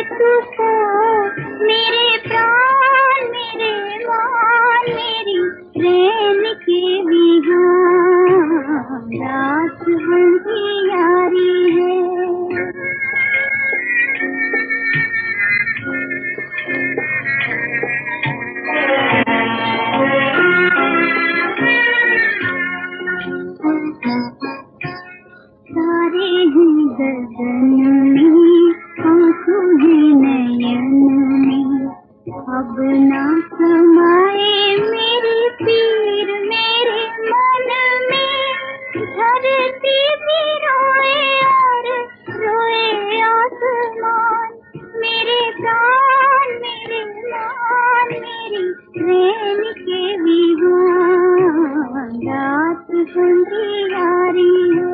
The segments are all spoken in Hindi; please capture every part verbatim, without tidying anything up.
तू तो मेरे प्राण मेरे मान मेरी रैन के बिहान रात अंधियारी है। सारे हैं गगन में आंसू हैं नयन में अब ना समाए मेरी पीर मेरे मन में। धरती भी रोए और रोए आसमान मेरे प्राण मेरे मान मेरी रैन के विहान रात अंधियारी है।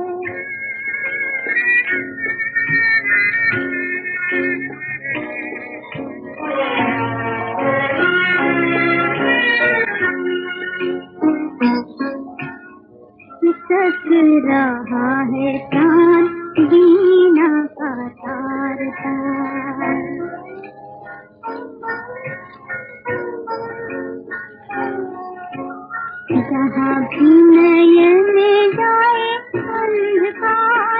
सक रहा है प्राण वीणा का तार तार जहाँ भी नयन जाए अंधकार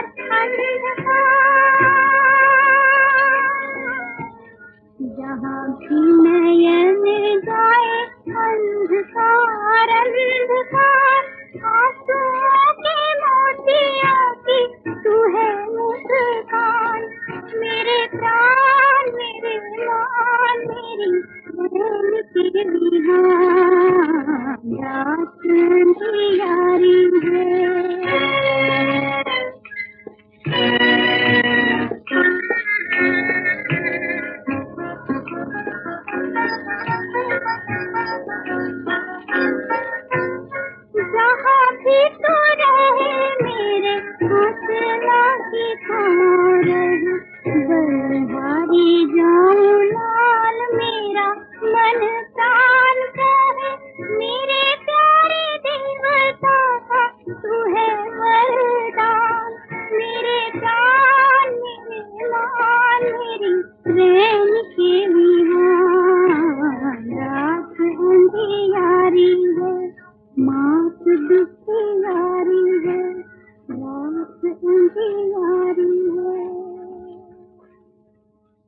अंधकार जहाँ भी नयन जाए अंधकार अंधकार आंसुओं के मोतियों की तू है मुस्कान मेरे प्राण मेरे मान मेरी रैन के बिहान रात अंधियारी है। जहाँ भी तू रहे मेरे हौसला की थार बलहारी जाऊं लाल मेरा मन प्राण कहे मेरे प्यारे देवता का तू है वरदान मेरे प्राण मेरे मान मेरी रैन के विहान रात अंधियारी है। मात दुखियारी है रात अंधियारी।